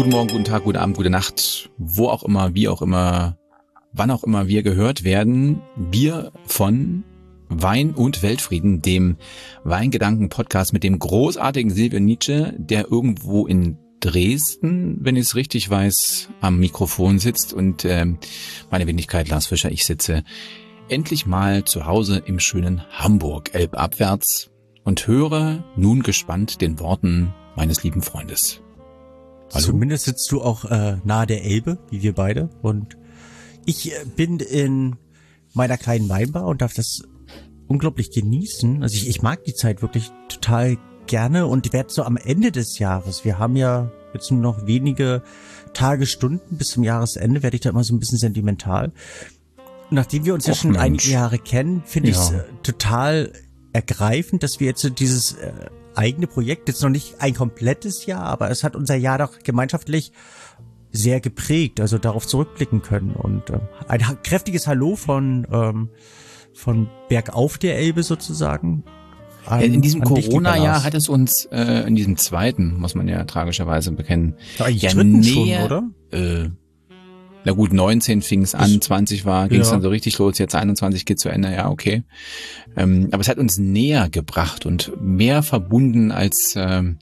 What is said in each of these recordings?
Guten Morgen, guten Tag, guten Abend, gute Nacht, wo auch immer, wie auch immer, wann auch immer wir gehört werden. Bier von Wein und Weltfrieden, dem Weingedanken-Podcast mit dem großartigen Silvio Nitzsche, der irgendwo in Dresden, wenn ich es richtig weiß, am Mikrofon sitzt und meine Wenigkeit Lars Fischer, ich sitze endlich mal zu Hause im schönen Hamburg, elbabwärts und höre nun gespannt den Worten meines lieben Freundes. Hallo? Zumindest sitzt du auch nahe der Elbe, wie wir beide. Und ich bin in meiner kleinen Weinbar und darf das unglaublich genießen. Also ich mag die Zeit wirklich total gerne und werde so am Ende des Jahres, wir haben ja jetzt nur noch wenige Tage, Stunden bis zum Jahresende, werde ich da immer so ein bisschen sentimental. Nachdem wir uns ja schon einige Jahre kennen, finde ich es total ergreifend, dass wir jetzt so dieses eigene Projekt, jetzt noch nicht ein komplettes Jahr, aber es hat unser Jahr doch gemeinschaftlich sehr geprägt, also darauf zurückblicken können. Und ein kräftiges Hallo von bergauf der Elbe sozusagen. In diesem Corona-Jahr hat es uns, in diesem zweiten, muss man ja tragischerweise bekennen, ja näher, schon, oder? Na gut, 19 fing es an, 20 ging es dann so richtig los, jetzt 21 geht zu Ende, ja, okay. Aber es hat uns näher gebracht und mehr verbunden, als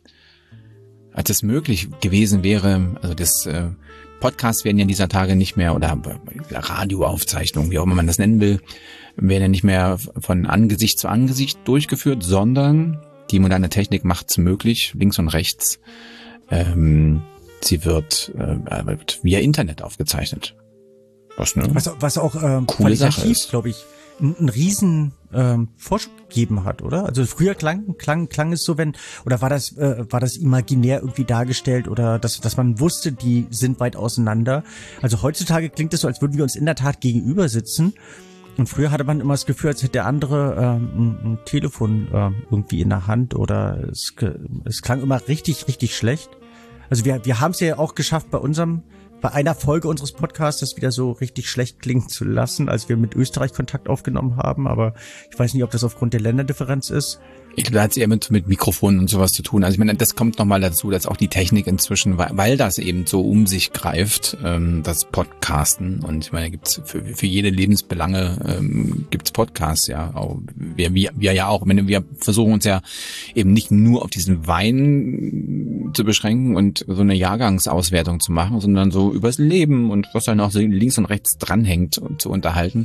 es möglich gewesen wäre. Also das Podcasts werden ja in dieser Tage nicht mehr, oder Radioaufzeichnungen, wie auch immer man das nennen will, werden ja nicht mehr von Angesicht zu Angesicht durchgeführt, sondern die moderne Technik macht es möglich, links und rechts. Sie wird via Internet aufgezeichnet. Was auch coole Sache ist, glaube ich, einen riesen Vorschub gegeben hat, oder? Also früher klang es so, war das imaginär irgendwie dargestellt oder dass man wusste, die sind weit auseinander. Also heutzutage klingt es so, als würden wir uns in der Tat gegenüber sitzen. Und früher hatte man immer das Gefühl, als hätte der andere ein Telefon irgendwie in der Hand oder es klang immer richtig, richtig schlecht. Also wir haben es ja auch geschafft, bei einer Folge unseres Podcasts das wieder so richtig schlecht klingen zu lassen, als wir mit Österreich Kontakt aufgenommen haben. Aber ich weiß nicht, ob das aufgrund der Länderdifferenz ist. Ich glaube, da hat es eher mit Mikrofonen und sowas zu tun. Also ich meine, das kommt nochmal dazu, dass auch die Technik inzwischen, weil das eben so um sich greift, das Podcasten. Und ich meine, gibt's für jede Lebensbelange gibt's Podcasts, ja. Auch wir ja auch. Ich meine, wir versuchen uns ja eben nicht nur auf diesen Wein zu beschränken und so eine Jahrgangsauswertung zu machen, sondern so übers Leben und was dann auch so links und rechts dranhängt und zu unterhalten.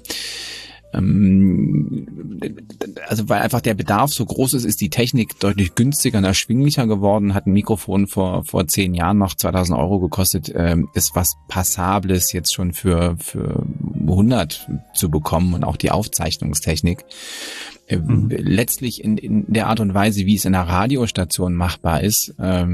Also weil einfach der Bedarf so groß ist die Technik deutlich günstiger und erschwinglicher geworden. Hat ein Mikrofon vor 10 Jahren noch 2.000 Euro gekostet, ist was Passables jetzt schon für 100 zu bekommen und auch die Aufzeichnungstechnik. Letztlich in der Art und Weise, wie es in einer Radiostation machbar ist,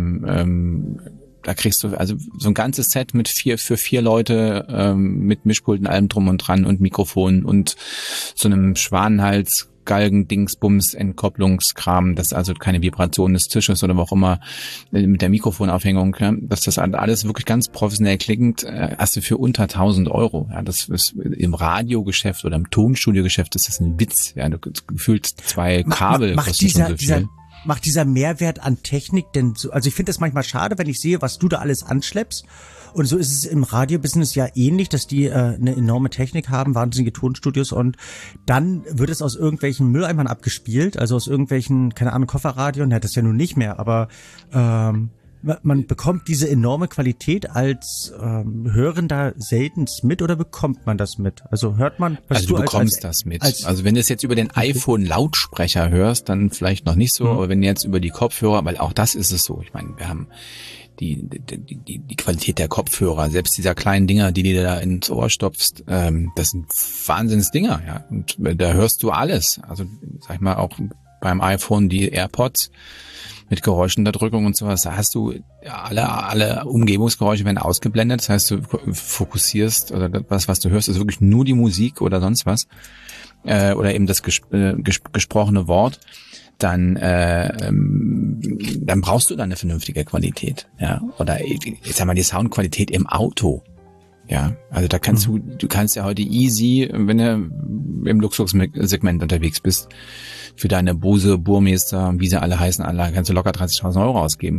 da kriegst du also so ein ganzes Set für 4 Leute mit Mischpulten, allem drum und dran und Mikrofon und so einem Schwanenhals, Galgen, Dingsbums, Entkopplungskram, das also keine Vibration des Tisches oder wo auch immer mit der Mikrofonaufhängung, ja, dass das alles wirklich ganz professionell klingt, hast du für unter 1.000 Euro. Ja, das ist im Radiogeschäft oder im Tonstudiogeschäft ist das ein Witz. Ja, du gefühlt 2 Kabel kosten schon so viel. Macht dieser Mehrwert an Technik denn so, also ich finde das manchmal schade, wenn ich sehe, was du da alles anschleppst. Und so ist es im Radiobusiness ja ähnlich, dass die eine enorme Technik haben, wahnsinnige Tonstudios und dann wird es aus irgendwelchen Mülleimern abgespielt, also aus irgendwelchen, keine Ahnung, Kofferradien, ja, das ja nun nicht mehr, aber man bekommt diese enorme Qualität als Hörender seltenst mit oder bekommt man das mit? Also hört man, was also du bekommst das mit. Also wenn du es jetzt über den iPhone-Lautsprecher hörst, dann vielleicht noch nicht so, aber wenn du jetzt über die Kopfhörer, weil auch das ist es so. Ich meine, wir haben die Qualität der Kopfhörer, selbst dieser kleinen Dinger, die dir da ins Ohr stopfst, das sind Wahnsinnsdinger, ja. Und da hörst du alles. Also sag ich mal auch beim iPhone die AirPods mit Geräuschunterdrückung und sowas, da hast du alle Umgebungsgeräusche werden ausgeblendet, das heißt, du fokussierst oder das, was du hörst, ist wirklich nur die Musik oder sonst was oder eben das gesprochene Wort. Dann brauchst du dann eine vernünftige Qualität, ja, oder ich sag mal die Soundqualität im Auto. Ja, also da kannst du kannst ja heute easy, wenn du im Luxussegment unterwegs bist, für deine Bose, Burmester, wie sie alle heißen, kannst du locker 30.000 Euro ausgeben.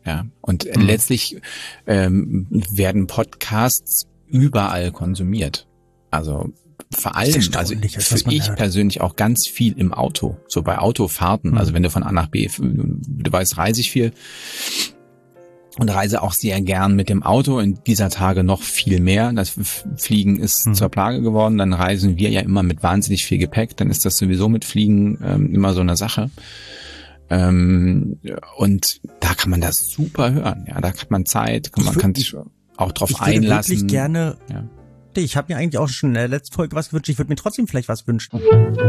Ja, und letztlich werden Podcasts überall konsumiert. Also vor allem, also für ich persönlich auch ganz viel im Auto, so bei Autofahrten. Also wenn du von A nach B, du weißt, reise ich viel und reise auch sehr gern mit dem Auto. In dieser Tage noch viel mehr. Das Fliegen ist zur Plage geworden. Dann reisen wir ja immer mit wahnsinnig viel Gepäck. Dann ist das sowieso mit Fliegen immer so eine Sache. Und da kann man das super hören. Ja, da hat man Zeit, man kann sich auch drauf einlassen. Ich würde wirklich gerne. Ja. Ich habe mir eigentlich auch schon in der letzten Folge was gewünscht. Ich würde mir trotzdem vielleicht was wünschen.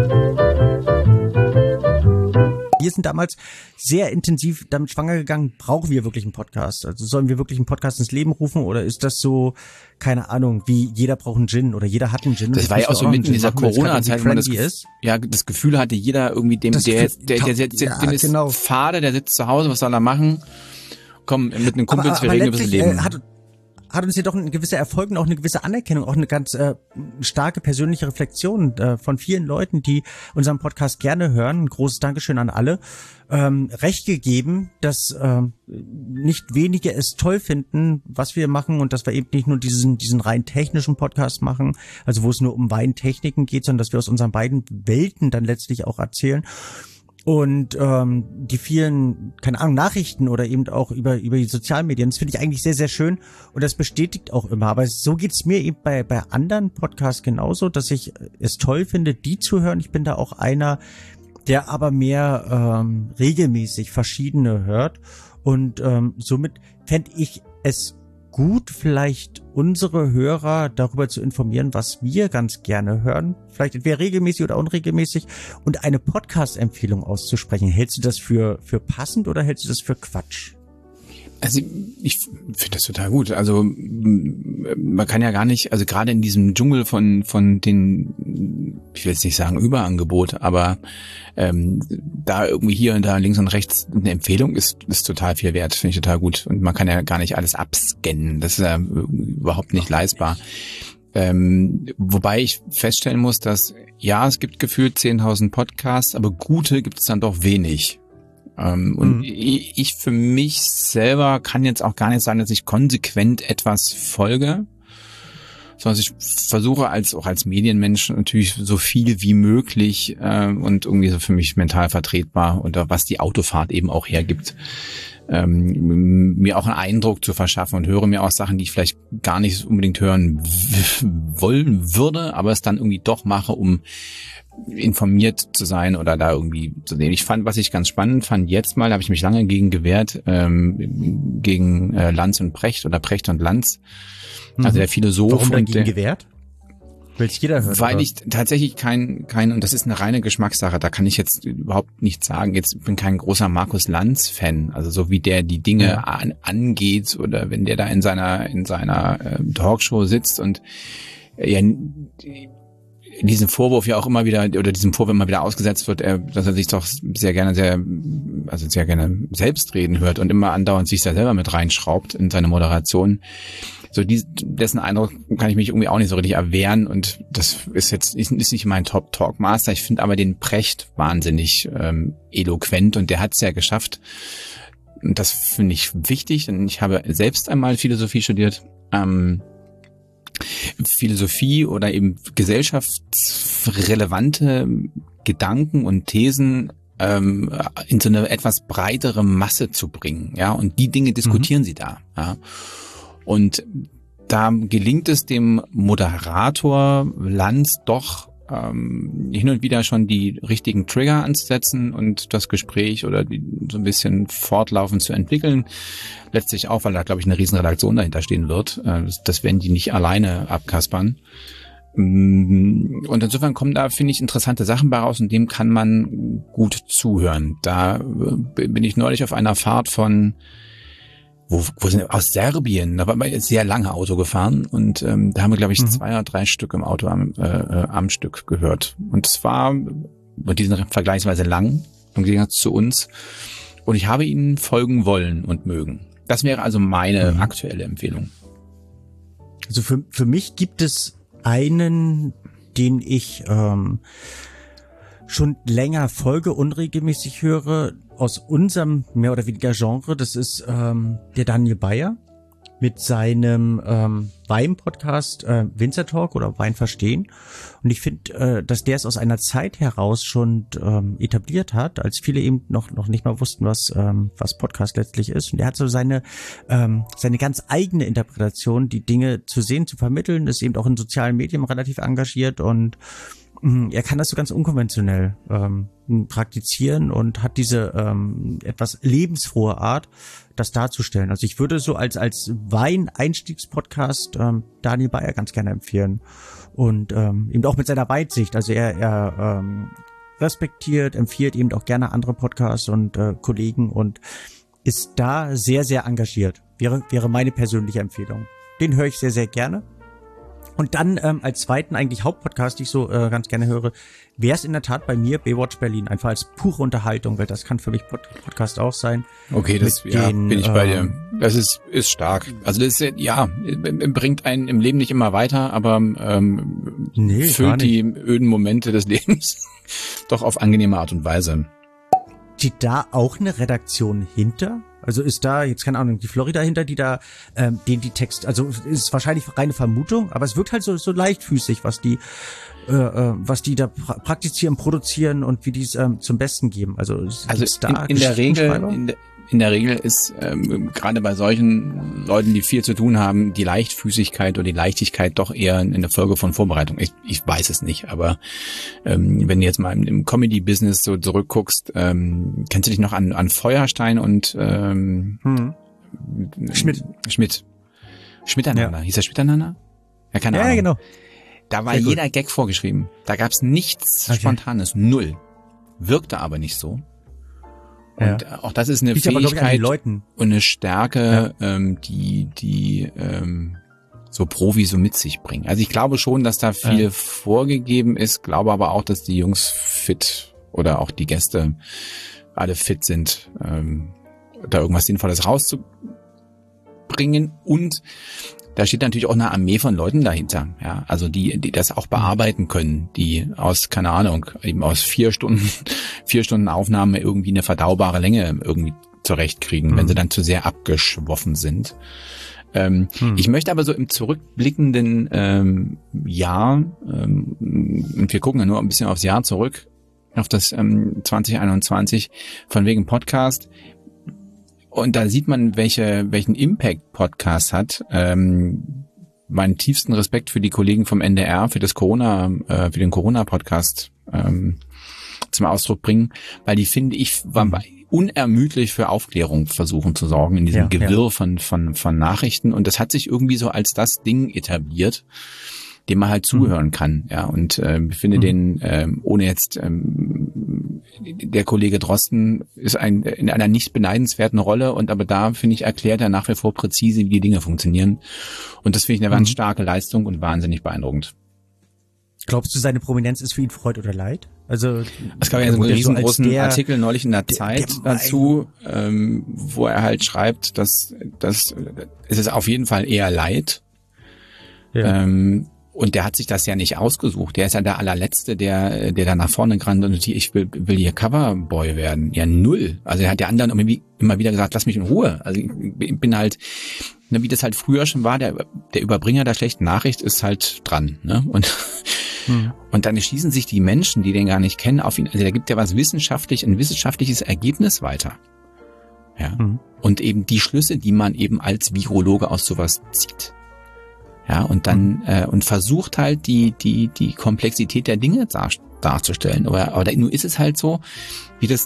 Wir sind damals sehr intensiv damit schwanger gegangen. Brauchen wir wirklich einen Podcast? Also sollen wir wirklich einen Podcast ins Leben rufen? Oder ist das so, keine Ahnung, wie jeder braucht einen Gin oder jeder hat einen Gin? Das war ja auch so in dieser Corona-Zeit, wo man das Gefühl hatte, jeder irgendwie dem ist Fade, der sitzt zu Hause, was soll er machen? Komm, mit einem Kumpel, wir reden über das Leben. Hat uns jedoch ein gewisser Erfolg und auch eine gewisse Anerkennung, auch eine ganz starke persönliche Reflexion von vielen Leuten, die unseren Podcast gerne hören. Ein großes Dankeschön an alle. Recht gegeben, dass nicht wenige es toll finden, was wir machen und dass wir eben nicht nur diesen rein technischen Podcast machen, also wo es nur um Weintechniken geht, sondern dass wir aus unseren beiden Welten dann letztlich auch erzählen. Und die vielen, keine Ahnung, Nachrichten oder eben auch über die Sozialmedien, das finde ich eigentlich sehr, sehr schön und das bestätigt auch immer. Aber so geht's mir eben bei anderen Podcasts genauso, dass ich es toll finde, die zu hören. Ich bin da auch einer, der aber mehr regelmäßig verschiedene hört und somit fände ich es gut, vielleicht unsere Hörer darüber zu informieren, was wir ganz gerne hören, vielleicht entweder regelmäßig oder unregelmäßig, und eine Podcast-Empfehlung auszusprechen. Hältst du das für passend oder hältst du das für Quatsch? Also ich finde das total gut. Also man kann ja gar nicht, also gerade in diesem Dschungel von den, ich will jetzt nicht sagen Überangebot, aber da irgendwie hier und da links und rechts eine Empfehlung ist total viel wert, finde ich total gut. Und man kann ja gar nicht alles abscannen, das ist ja überhaupt nicht leistbar. Wobei ich feststellen muss, dass ja, es gibt gefühlt 10.000 Podcasts, aber gute gibt es dann doch wenig. Und ich für mich selber kann jetzt auch gar nicht sagen, dass ich konsequent etwas folge, sondern ich versuche auch als Medienmensch natürlich so viel wie möglich und irgendwie so für mich mental vertretbar oder was die Autofahrt eben auch hergibt, mir auch einen Eindruck zu verschaffen und höre mir auch Sachen, die ich vielleicht gar nicht unbedingt hören wollen würde, aber es dann irgendwie doch mache, um informiert zu sein oder da irgendwie zu sehen. Was ich ganz spannend fand, jetzt mal, da habe ich mich lange gegen gewehrt, gegen Lanz und Precht oder Precht und Lanz. Also der Philosoph. Warum dagegen gewehrt? Weil es jeder hört. Weil ich tatsächlich kein, und das ist eine reine Geschmackssache, da kann ich jetzt überhaupt nichts sagen. Ich bin kein großer Markus Lanz-Fan, also so wie der die Dinge angeht oder wenn der da in seiner Talkshow sitzt und diesen Vorwurf ja auch immer wieder, oder diesem Vorwurf immer wieder ausgesetzt wird, dass er sich doch sehr gerne selbst reden hört und immer andauernd sich da selber mit reinschraubt in seine Moderation. So dessen Eindruck kann ich mich irgendwie auch nicht so richtig erwehren und das ist nicht mein Top-Talk-Master. Ich finde aber den Precht wahnsinnig eloquent und der hat es ja geschafft. Und das finde ich wichtig, denn ich habe selbst einmal Philosophie studiert. Philosophie oder eben gesellschaftsrelevante Gedanken und Thesen in so eine etwas breitere Masse zu bringen, ja, und die Dinge diskutieren sie da, ja. Und da gelingt es dem Moderator Lanz doch hin und wieder schon die richtigen Trigger anzusetzen und das Gespräch oder so ein bisschen fortlaufend zu entwickeln. Letztlich auch, weil da, glaube ich, eine riesen Redaktion dahinter stehen wird. Das werden die nicht alleine abkaspern. Und insofern kommen da, finde ich, interessante Sachen bei raus und dem kann man gut zuhören. Da bin ich neulich auf einer Fahrt von wo sind wir? Aus Serbien, da war wir sehr lange Auto gefahren und da haben wir, glaube ich, 2 oder 3 Stück im Auto am Stück gehört. Und die sind vergleichsweise lang im Gegensatz zu uns. Und ich habe ihnen folgen wollen und mögen. Das wäre also meine aktuelle Empfehlung. Also für mich gibt es einen, den ich schon länger Folge unregelmäßig höre, aus unserem mehr oder weniger Genre, das ist der Daniel Bayer mit seinem Wein-Podcast Winzer Talk oder Wein verstehen. Und ich finde, dass der es aus einer Zeit heraus schon etabliert hat, als viele eben noch nicht mal wussten, was Podcast letztlich ist. Und er hat so seine ganz eigene Interpretation, die Dinge zu sehen, zu vermitteln, ist eben auch in sozialen Medien relativ engagiert und er kann das so ganz unkonventionell praktizieren und hat diese etwas lebensfrohe Art, das darzustellen. Also ich würde so als Wein-Einstiegspodcast Daniel Bayer ganz gerne empfehlen. Und eben auch mit seiner Weitsicht. Also er respektiert, empfiehlt eben auch gerne andere Podcasts und Kollegen und ist da sehr, sehr engagiert. Wäre meine persönliche Empfehlung. Den höre ich sehr, sehr gerne. Und dann als zweiten eigentlich Hauptpodcast, die ich so ganz gerne höre, wäre es in der Tat bei mir Baywatch Berlin, einfach als pure Unterhaltung, weil das kann für mich Podcast auch sein. Okay, das bin ich bei dir. Das ist stark. Also das ist, bringt einen im Leben nicht immer weiter, aber füllt die öden Momente des Lebens doch auf angenehme Art und Weise. Steht da auch eine Redaktion hinter? Also ist da jetzt, keine Ahnung, die Florida hinter, die da die Text, also ist wahrscheinlich reine Vermutung, aber es wirkt halt so leichtfüßig, was die da praktizieren, produzieren und wie die es zum Besten geben. Also da in der Regel ist gerade bei solchen Leuten, die viel zu tun haben, die Leichtfüßigkeit oder die Leichtigkeit doch eher eine Folge von Vorbereitung. Ich weiß es nicht, aber wenn du jetzt mal im Comedy-Business so zurückguckst, kennst du dich noch an Feuerstein und Schmiteinander? Ja. Hieß der Schmiteinander? Ja, keine Ahnung. Ja, genau. Da war jeder Gag vorgeschrieben. Da gab's nichts Spontanes, null. Wirkte aber nicht so. Und auch das ist eine Fähigkeit und eine Stärke, die so Profis so mit sich bringen. Also ich glaube schon, dass da viel vorgegeben ist, glaube aber auch, dass die Jungs fit oder auch die Gäste alle fit sind, da irgendwas Sinnvolles rauszubringen. Und da steht natürlich auch eine Armee von Leuten dahinter, ja, also die das auch bearbeiten können, die aus, keine Ahnung, eben aus 4 Stunden Aufnahme irgendwie eine verdaubare Länge irgendwie zurechtkriegen, wenn sie dann zu sehr abgeschwoffen sind. Ich möchte aber so im zurückblickenden Jahr, und wir gucken ja nur ein bisschen aufs Jahr zurück, auf das 2021, von wegen Podcast. Und da sieht man, welchen Impact Podcast hat. Meinen tiefsten Respekt für die Kollegen vom NDR, für den Corona-Podcast zum Ausdruck bringen, weil die, finde ich, unermüdlich für Aufklärung versuchen zu sorgen in diesem Gewirr von Nachrichten. Und das hat sich irgendwie so als das Ding etabliert, dem man halt zuhören kann, ja, und ich finde den, ohne jetzt, der Kollege Drosten ist in einer nicht beneidenswerten Rolle, und aber da, finde ich, erklärt er nach wie vor präzise, wie die Dinge funktionieren, und das finde ich eine ganz starke Leistung und wahnsinnig beeindruckend. Glaubst du, seine Prominenz ist für ihn Freude oder Leid? Also es gab ja so einen riesengroßen Artikel neulich in der Zeit dazu, wo er halt schreibt, dass es ist auf jeden Fall eher Leid. Ja. Und der hat sich das ja nicht ausgesucht. Der ist ja der allerletzte, der da nach vorne gerannt und ich will hier Coverboy werden. Ja, null. Also er hat der anderen immer wieder gesagt, lass mich in Ruhe. Also ich bin halt, ne, wie das halt früher schon war, der Überbringer der schlechten Nachricht ist halt dran, ne? Und dann schießen sich die Menschen, die den gar nicht kennen, auf ihn. Also der gibt ja ein wissenschaftliches Ergebnis weiter. Ja. Und eben die Schlüsse, die man eben als Virologe aus sowas zieht. Ja, und dann und versucht halt die Komplexität der Dinge darzustellen. Oder nur ist es halt so, wie das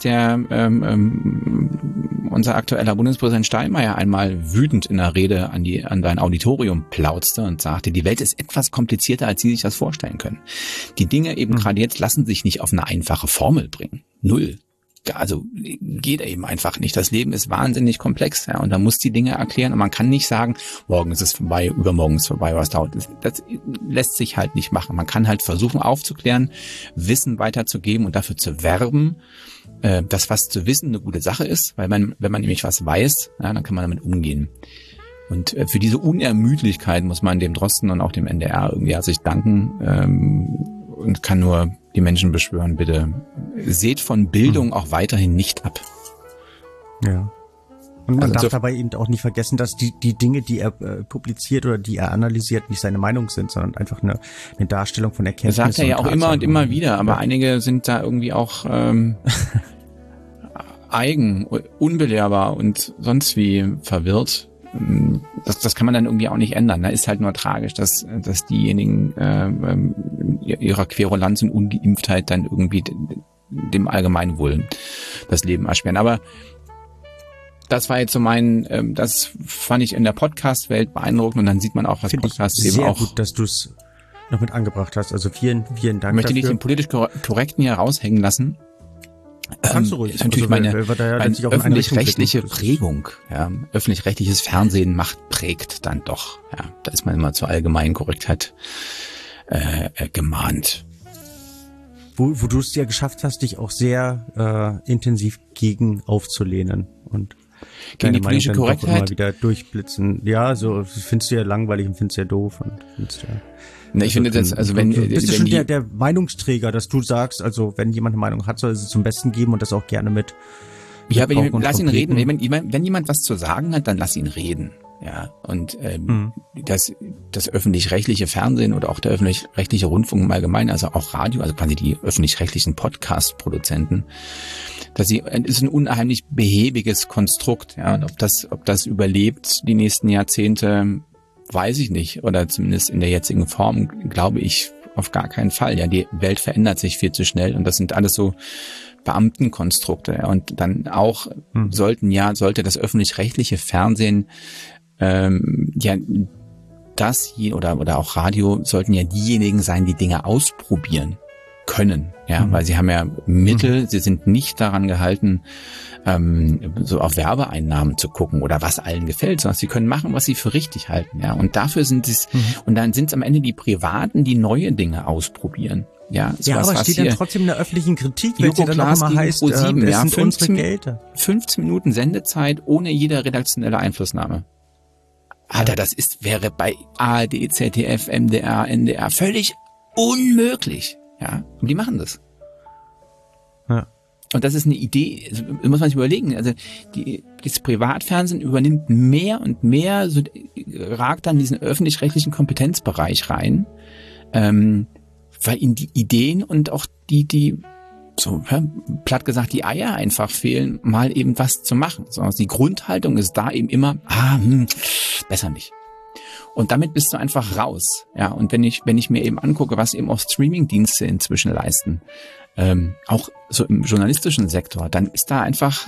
unser aktueller Bundespräsident Steinmeier einmal wütend in der Rede an sein Auditorium plauzte und sagte, die Welt ist etwas komplizierter, als Sie sich das vorstellen können. Die Dinge eben gerade jetzt lassen sich nicht auf eine einfache Formel bringen. Null. Also geht eben einfach nicht. Das Leben ist wahnsinnig komplex, ja, und man muss die Dinge erklären und man kann nicht sagen, morgen ist es vorbei, übermorgen ist es vorbei, was dauert. Das lässt sich halt nicht machen. Man kann halt versuchen aufzuklären, Wissen weiterzugeben und dafür zu werben, dass was zu wissen eine gute Sache ist, weil wenn man nämlich was weiß, ja, dann kann man damit umgehen. Und für diese Unermüdlichkeit muss man dem Drosten und auch dem NDR irgendwie herzlich danken. und kann nur die Menschen beschwören, bitte seht von Bildung auch weiterhin nicht ab. Ja. Und man darf dabei eben auch nicht vergessen, dass die Dinge, die er publiziert oder die er analysiert, nicht seine Meinung sind, sondern einfach eine Darstellung von Erkenntnissen. Das sagt er ja auch immer und immer wieder, aber einige sind da irgendwie auch eigen, unbelehrbar und sonst wie verwirrt. Das kann man dann irgendwie auch nicht ändern. Da ist halt nur tragisch, dass diejenigen ihrer Querulanz und Ungeimpftheit dann irgendwie dem Allgemeinwohl das Leben erschweren. Aber das war jetzt so das fand ich in der Podcast-Welt beeindruckend und dann sieht man auch, was Podcasts eben auch... Sehr gut, dass du es noch mit angebracht hast. Also vielen Dank dafür. Ich möchte nicht den politisch Korrekten hier raushängen lassen. Kannst du ruhig. Ist natürlich meine öffentlich-rechtliche Prägung. Ja, öffentlich-rechtliches Fernsehen prägt dann doch. Ja, da ist man immer zur allgemeinen Korrektheit gemahnt. Wo du es ja geschafft hast, dich auch sehr intensiv gegen aufzulehnen und gegen die politische Korrektheit immer wieder durchblitzen. Ja, so findest du ja langweilig und findest ja doof und findest ja. Ne, ich finde das, also wenn bist du schon der Meinungsträger, dass du sagst, also wenn jemand eine Meinung hat, soll er sie zum Besten geben und das auch gerne mit. Ja, lass ihn reden. Wenn jemand was zu sagen hat, dann lass ihn reden. Ja, und das öffentlich-rechtliche Fernsehen oder auch der öffentlich-rechtliche Rundfunk im Allgemeinen, also auch Radio, also quasi die öffentlich-rechtlichen Podcast-Produzenten, ist ein unheimlich behäbiges Konstrukt. Ja, und ob das überlebt die nächsten Jahrzehnte, weiß ich nicht, oder zumindest in der jetzigen Form glaube ich auf gar keinen Fall. Ja, die Welt verändert sich viel zu schnell und das sind alles so Beamtenkonstrukte. Ja, und dann auch sollte das öffentlich-rechtliche Fernsehen oder auch Radio sollten ja diejenigen sein, die Dinge ausprobieren können, ja, weil sie haben ja Mittel, sie sind nicht daran gehalten, so auf Werbeeinnahmen zu gucken oder was allen gefällt, sondern sie können machen, was sie für richtig halten, ja, und dafür sind es, und dann sind es am Ende die Privaten, die neue Dinge ausprobieren. Ja, aber steht dann trotzdem in der öffentlichen Kritik, wenn sie dann auch immer heißt, das sind unsere Gelder. 15 Minuten Sendezeit ohne jede redaktionelle Einflussnahme. Alter, wäre bei ARD, ZDF, MDR, NDR völlig unmöglich. Ja, und die machen das. Ja. Und das ist eine Idee, muss man sich überlegen. Also das Privatfernsehen übernimmt mehr und mehr, so ragt dann diesen öffentlich-rechtlichen Kompetenzbereich rein, weil ihnen die Ideen und auch die so platt gesagt die Eier einfach fehlen, mal eben was zu machen. Sondern die Grundhaltung ist da eben immer, besser nicht. Und damit bist du einfach raus. Ja, und wenn ich mir eben angucke, was eben auch Streaming-Dienste inzwischen leisten, auch so im journalistischen Sektor, dann ist da einfach,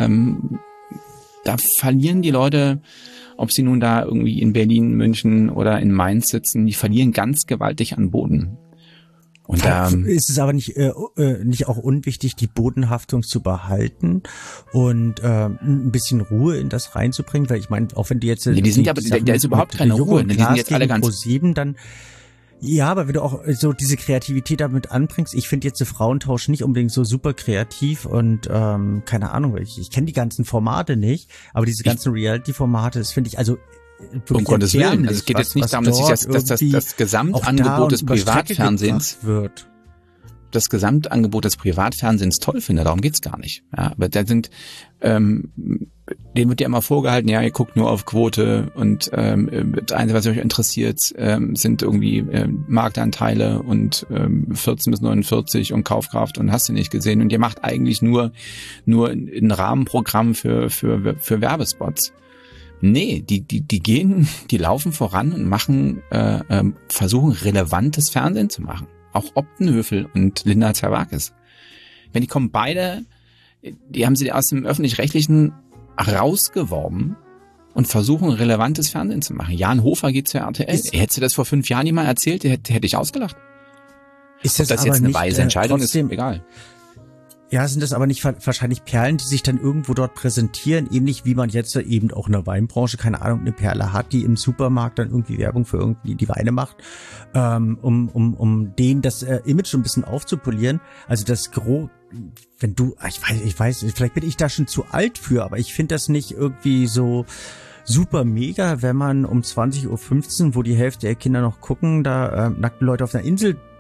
da verlieren die Leute, ob sie nun da irgendwie in Berlin, München oder in Mainz sitzen, die verlieren ganz gewaltig an Boden. Und da ist es aber nicht auch unwichtig, die Bodenhaftung zu behalten und ein bisschen Ruhe in das reinzubringen, weil ich meine, auch wenn die jetzt die sind aber da ist überhaupt keine Ruhe, die sind jetzt alle ganz Pro7 dann. Ja, aber wenn du auch so diese Kreativität damit anbringst, ich finde jetzt der Frauentausch nicht unbedingt so super kreativ und keine Ahnung, weil ich kenne die ganzen Formate nicht, aber diese ganzen Reality-Formate, das finde ich also um Gottes Willen. Also es geht jetzt nicht darum, dass das Gesamtangebot des Privatfernsehens wird. Das Gesamtangebot des Privatfernsehens toll finde, darum geht's gar nicht. Ja, aber da sind, denen wird ja immer vorgehalten, ja, ihr guckt nur auf Quote und das Einzige, was euch interessiert, sind irgendwie Marktanteile und 14 bis 49 und Kaufkraft und hast du nicht gesehen. Und ihr macht eigentlich nur ein Rahmenprogramm für Werbespots. Nee, die laufen voran und machen, versuchen relevantes Fernsehen zu machen. Auch Optenhöfel und Linda Zerwakis. Wenn die kommen beide, die haben sie aus dem Öffentlich-Rechtlichen rausgeworben und versuchen relevantes Fernsehen zu machen. Jan Hofer geht zur RTL. Hättest du das vor 5 Jahren jemand erzählt, hätte ich ausgelacht. Ist das Ob das aber jetzt eine nicht, weise Entscheidung trotzdem, ist, egal. Ja, sind das aber nicht wahrscheinlich Perlen, die sich dann irgendwo dort präsentieren, ähnlich wie man jetzt eben auch in der Weinbranche, keine Ahnung, eine Perle hat, die im Supermarkt dann irgendwie Werbung für irgendwie die Weine macht, um denen das Image so ein bisschen aufzupolieren. Also das wenn du, ich weiß, vielleicht bin ich da schon zu alt für, aber ich finde das nicht irgendwie so super mega, wenn man um 20:15 Uhr, wo die Hälfte der Kinder noch gucken, da nackte Leute auf einer Insel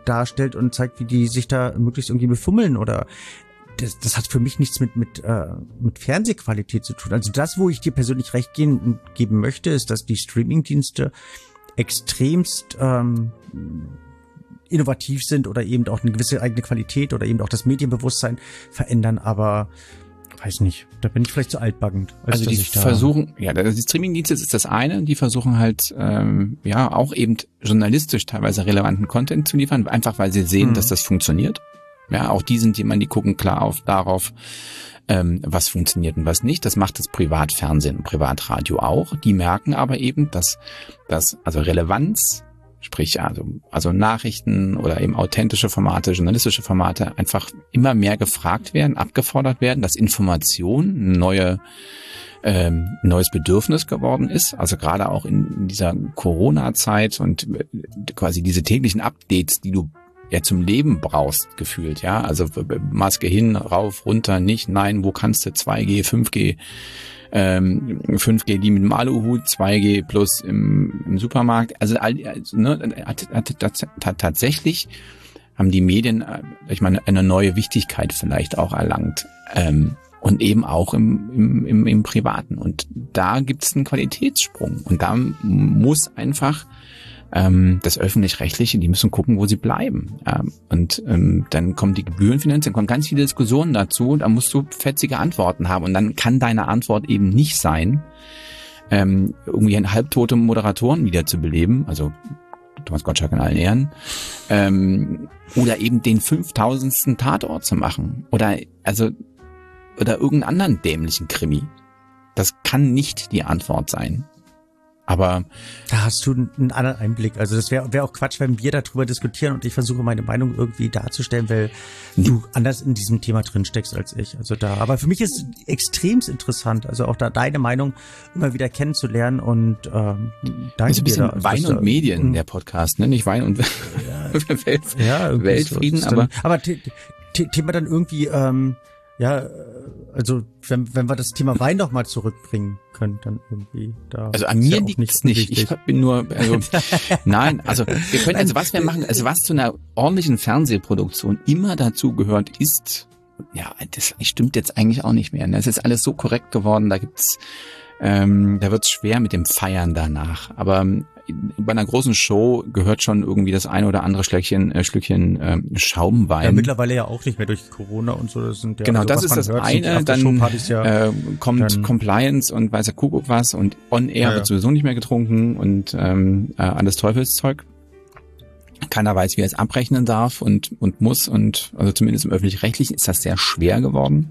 darstellt und zeigt, wie die sich da möglichst irgendwie befummeln oder das hat für mich nichts mit Fernsehqualität zu tun. Also das, wo ich dir persönlich recht geben möchte, ist, dass die Streamingdienste extremst innovativ sind oder eben auch eine gewisse eigene Qualität oder eben auch das Medienbewusstsein verändern, aber weiß nicht, da bin ich vielleicht zu altbackend. Also die versuchen, die Streamingdienste ist das eine, die versuchen halt auch eben journalistisch teilweise relevanten Content zu liefern, einfach weil sie sehen, dass das funktioniert. Ja, auch die gucken klar darauf, was funktioniert und was nicht. Das macht das Privatfernsehen und Privatradio auch. Die merken aber eben, dass also Relevanz, sprich also Nachrichten oder eben authentische Formate, journalistische Formate einfach immer mehr gefragt werden, abgefordert werden, dass Information ein neues Bedürfnis geworden ist. Also gerade auch in dieser Corona-Zeit und quasi diese täglichen Updates, die du ja zum Leben brauchst, gefühlt, ja. Also Maske hin, rauf, runter, nicht, nein, wo kannst du 2G, 5G, 5G die mit dem Aluhut, 2G plus im Supermarkt. Also tatsächlich haben die Medien, ich meine, eine neue Wichtigkeit vielleicht auch erlangt. Und eben auch im Privaten. Und da gibt es einen Qualitätssprung. Und da muss einfach das Öffentlich-Rechtliche, die müssen gucken, wo sie bleiben. Und dann kommen die Gebührenfinanzierung, kommen ganz viele Diskussionen dazu, da musst du fetzige Antworten haben. Und dann kann deine Antwort eben nicht sein, irgendwie ein halbtote Moderatoren wiederzubeleben, also Thomas Gottschalk in allen Ehren, oder eben den 5000. Tatort zu machen. Oder irgendeinen anderen dämlichen Krimi. Das kann nicht die Antwort sein. Aber da hast du einen anderen Einblick. Also das wäre auch Quatsch, wenn wir darüber diskutieren und ich versuche meine Meinung irgendwie darzustellen, weil du anders in diesem Thema drinsteckst als ich. Also aber für mich ist extremst interessant, also auch da deine Meinung immer wieder kennenzulernen und danke dir. Ein bisschen Wein und Medien, der Podcast, ne? Nicht Wein und Weltfrieden, so aber Thema dann irgendwie also wenn wir das Thema Wein noch mal zurückbringen können, dann irgendwie da. Also an mir liegt's nicht. Ich bin nur, nein, also wir können, was wir machen, was zu einer ordentlichen Fernsehproduktion immer dazu gehört, ist, das stimmt jetzt eigentlich auch nicht mehr. Das ist alles so korrekt geworden, da wird's schwer mit dem Feiern danach. Aber bei einer großen Show gehört schon irgendwie das eine oder andere Schlückchen Schaumwein. Ja, mittlerweile ja auch nicht mehr durch Corona und so. Das sind genau, das ist das eine. Dann kommt Compliance und weiß der Kuckuck was und On-Air wird sowieso nicht mehr getrunken und alles Teufelszeug. Keiner weiß, wie er es abrechnen darf und muss und also zumindest im Öffentlich-Rechtlichen ist das sehr schwer geworden.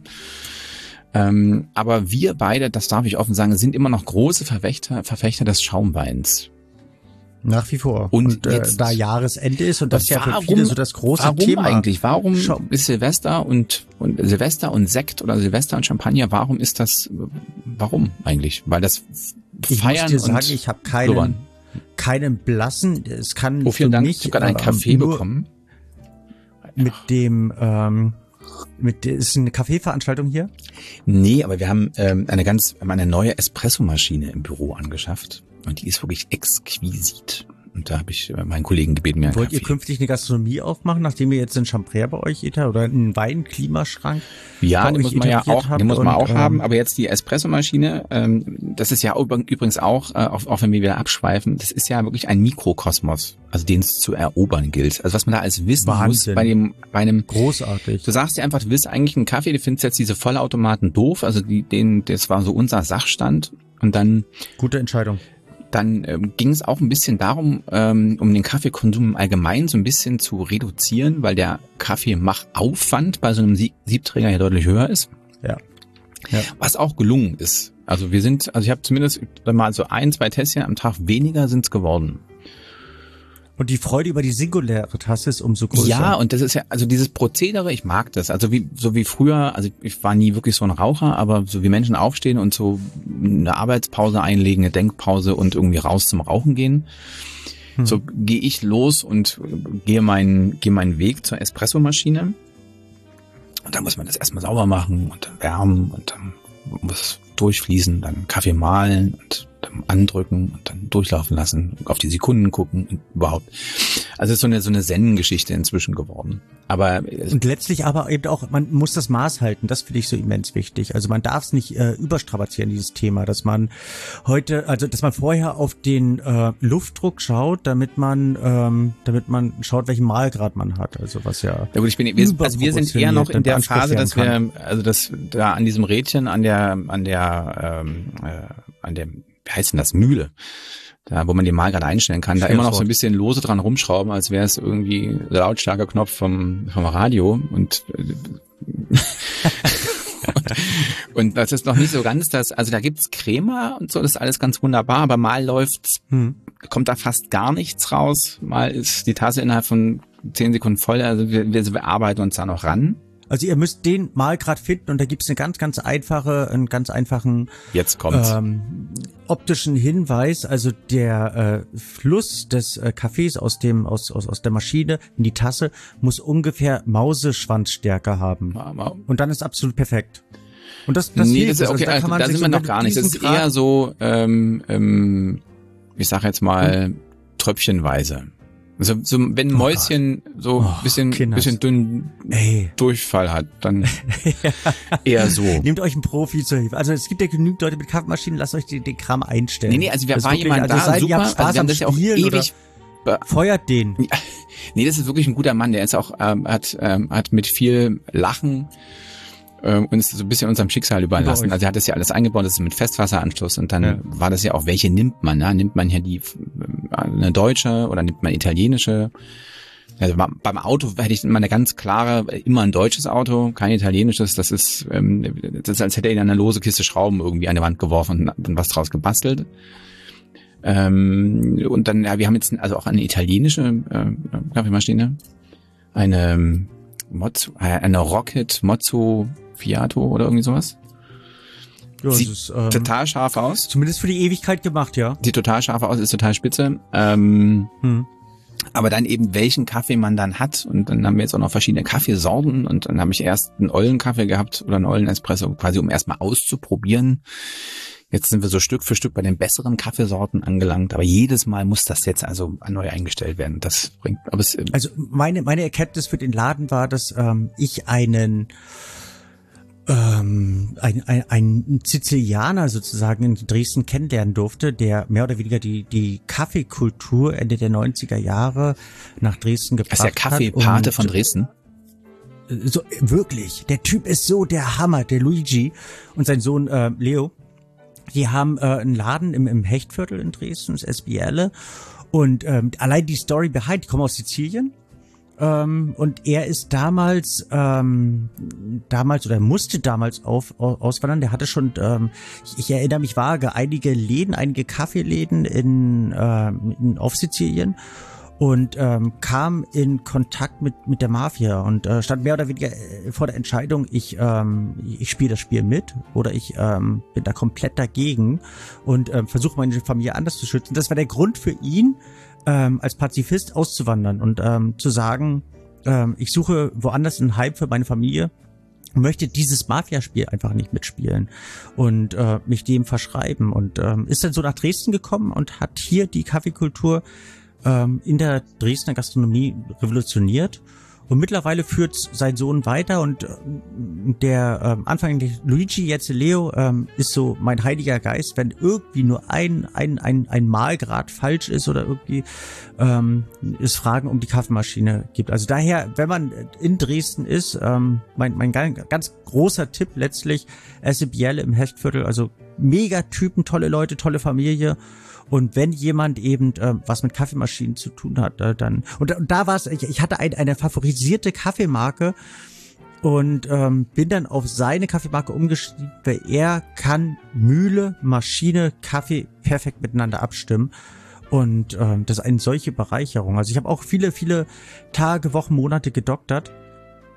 Aber wir beide, das darf ich offen sagen, sind immer noch große Verfechter des Schaumweins. Nach wie vor. Und jetzt, da Jahresende ist und das ja für viele so das große Thema. Eigentlich? Warum ist Silvester und Sekt oder Silvester und Champagner, warum eigentlich? Weil das Feiern ich muss dir sagen, ich habe keinen blassen, es kann vielen Dank, ich habe gerade einen Kaffee bekommen. Ist eine Kaffeeveranstaltung hier? Nee, aber wir haben eine neue Espressomaschine im Büro angeschafft. Und die ist wirklich exquisit. Und da habe ich meinen Kollegen gebeten, mir einen Wollt Kaffee. Ihr künftig eine Gastronomie aufmachen, nachdem ihr jetzt einen Champrère bei euch oder einen Weinklimaschrank? Ja, den muss man auch haben. Aber jetzt die Espressomaschine, das ist ja übrigens auch wenn wir wieder abschweifen, das ist ja wirklich ein Mikrokosmos, also den es zu erobern gilt. Also was man da alles wissen muss bei einem großartig. Du sagst dir einfach, du willst eigentlich einen Kaffee, du findest jetzt diese Vollautomaten doof, also das war so unser Sachstand. Und dann gute Entscheidung. Dann ging es auch ein bisschen darum, um den Kaffeekonsum im Allgemeinen so ein bisschen zu reduzieren, weil der Kaffeemachaufwand bei so einem Siebträger ja deutlich höher ist. Ja. Was auch gelungen ist. Also ich habe zumindest mal so 1-2 Tässchen am Tag weniger sind's geworden. Und die Freude über die singuläre Tasse ist umso größer. Ja, und das ist ja, also dieses Prozedere, ich mag das. Also wie früher, also ich war nie wirklich so ein Raucher, aber so wie Menschen aufstehen und so eine Arbeitspause einlegen, eine Denkpause und irgendwie raus zum Rauchen gehen. So gehe ich los und gehe meinen Weg zur Espressomaschine. Und dann muss man das erstmal sauber machen und dann wärmen und dann muss es durchfließen, dann Kaffee mahlen und andrücken und dann durchlaufen lassen, auf die Sekunden gucken und überhaupt. Also es ist so eine Zen-Geschichte inzwischen geworden. Aber und letztlich aber eben auch, man muss das Maß halten, das finde ich so immens wichtig. Also man darf es nicht überstrapazieren, dieses Thema, dass man dass man vorher auf den Luftdruck schaut, damit man schaut, welchen Mahlgrad man hat. Also was ja gut, wir sind eher noch in der Phase, dass wir, also dass da an diesem Rädchen, an der, wie heißt denn das, Mühle, da wo man den Malgrad einstellen kann, da immer noch so ein bisschen lose dran rumschrauben, als wäre es irgendwie der lautstarke Knopf vom Radio und das ist noch nicht so ganz also da gibt's Crema und so, das ist alles ganz wunderbar, aber mal kommt da fast gar nichts raus, mal ist die Tasse innerhalb von 10 Sekunden voll, also wir arbeiten uns da noch ran. Also ihr müsst den Malgrad finden und da gibt's einen ganz einfachen jetzt kommt's. Optischen Hinweis, also der Fluss des Kaffees aus der Maschine in die Tasse muss ungefähr Mauseschwanzstärke haben. Und dann ist absolut perfekt. Und das hilft. Okay, also da sind wir noch gar nicht. Das ist eher so, ich sag jetzt mal, tröpfchenweise. Also so, wenn ein Mäuschen so bisschen dünn Durchfall hat, dann eher so. Nehmt euch einen Profi zur Hilfe. Also es gibt ja genügend Leute mit Kaffeemaschinen, lasst euch den Kram einstellen. Nee, also war jemand da, super, ihr habt Spaß am Spielen, feuert den. Nee, das ist wirklich ein guter Mann, der ist auch, hat mit viel Lachen uns so ein bisschen unserem Schicksal überlassen. Also er hat das ja alles eingebaut, das ist mit Festwasseranschluss und dann war das ja auch, welche nimmt man? Ne? Nimmt man hier eine deutsche oder nimmt man italienische? Also beim Auto hätte ich immer eine ganz klare, immer ein deutsches Auto, kein italienisches. Das ist als hätte er in eine lose Kiste Schrauben irgendwie an die Wand geworfen und dann was draus gebastelt. Und dann, ja, wir haben jetzt also auch eine italienische Kaffeemaschine, eine Rocket Mozzo Fiato oder irgendwie sowas. Ja, sieht total scharf aus. Zumindest für die Ewigkeit gemacht, ja. Sieht total scharf aus, ist total spitze. Aber dann eben, welchen Kaffee man dann hat. Und dann haben wir jetzt auch noch verschiedene Kaffeesorten. Und dann habe ich erst einen Ollen-Kaffee gehabt oder einen Ollen-Espresso, quasi um erstmal auszuprobieren. Jetzt sind wir so Stück für Stück bei den besseren Kaffeesorten angelangt. Aber jedes Mal muss das jetzt also neu eingestellt werden. Das bringt, aber es, also meine Erkenntnis für den Laden war, dass ich einen Sizilianer sozusagen in Dresden kennenlernen durfte, der mehr oder weniger die Kaffeekultur Ende der 90er Jahre nach Dresden gebracht hat. Das ist der Kaffeepate von Dresden? So, wirklich. Der Typ ist so der Hammer, der Luigi und sein Sohn Leo. Die haben einen Laden im Hechtviertel in Dresden, das SBL. Und allein die Story behind, die kommen aus Sizilien. Und er ist damals oder musste damals auswandern. Der hatte schon, ich erinnere mich vage, einige Kaffeeläden auf Sizilien und kam in Kontakt mit der Mafia und stand mehr oder weniger vor der Entscheidung, ich spiele das Spiel mit oder ich bin da komplett dagegen und versuche meine Familie anders zu schützen. Das war der Grund für ihn, als Pazifist auszuwandern und zu sagen, ich suche woanders einen Heim für meine Familie, möchte dieses Mafia-Spiel einfach nicht mitspielen und mich dem verschreiben und ist dann so nach Dresden gekommen und hat hier die Kaffeekultur in der Dresdner Gastronomie revolutioniert. Und mittlerweile führt sein Sohn weiter und der Anfang Luigi, jetzt Leo, ist so mein heiliger Geist, wenn irgendwie nur ein Mahlgrad falsch ist oder irgendwie es Fragen um die Kaffeemaschine gibt. Also daher, wenn man in Dresden ist, mein ganz großer Tipp letztlich, SBL im Hechtviertel, also mega Typen, tolle Leute, tolle Familie. Und wenn jemand eben was mit Kaffeemaschinen zu tun hat, dann und da war es, ich hatte eine favorisierte Kaffeemarke und bin dann auf seine Kaffeemarke umgestiegen, weil er kann Mühle, Maschine, Kaffee perfekt miteinander abstimmen. Und das ist eine solche Bereicherung. Also ich habe auch viele Tage, Wochen, Monate gedoktert.